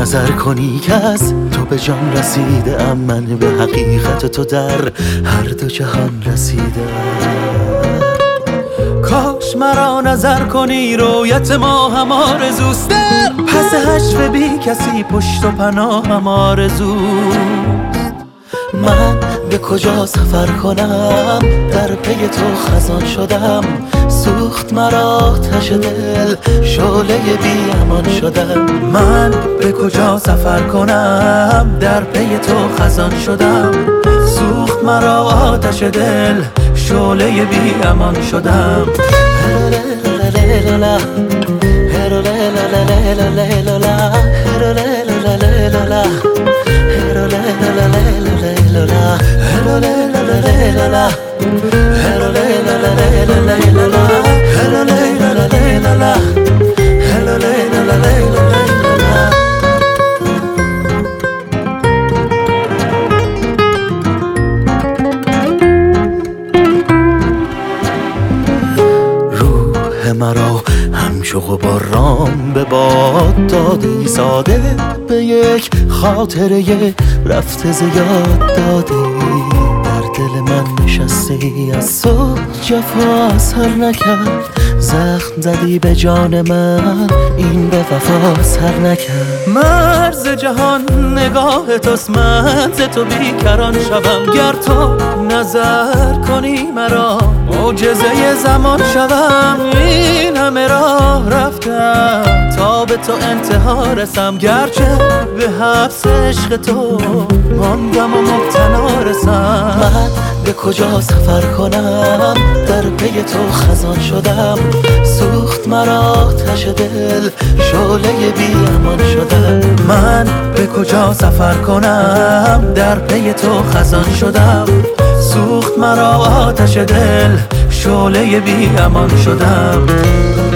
نظر کنی که از تو به جان رسیده ام، من به حقیقت تو در هر دو جهان رسیدم. کاش مرا نظر کنی رویت ما هم آرزوست، در پس حشر بی کسی پشت و پناه هم آرزوست. من به کجا سفر کنم در پی تو خزان شدم، سوخت مرا آتش دل شعله بی امان شدم. من به کجا سفر کنم در پی تو خزان شدم، سوخت مرا آتش دل شعله بی امان شدم. روح مرا همچو غباران به باد دادی، ساده به یک خاطره رفته زیاد دادی. در دل من نشستی از صبح جفا اثر نکرد، زخم زدی به جان من این به وفا سر نکرد. مرز جهان نگاه توست، من ز تو بیکران شوم، گر تو نظر کنی مرا معجزه زمان شوم. این همه راه رفتم تا به تو انتها رسم، گرچه به حبس عشق تو ماندم و مبتلا رسم. من به کجا سفر کنم در پی تو خزان شدم، سوخت مرا آتش دل شعله بی امان شدم. من به کجا سفر کنم در پی تو خزان شدم، سوخت مرا آتش دل شعله بی امان شدم.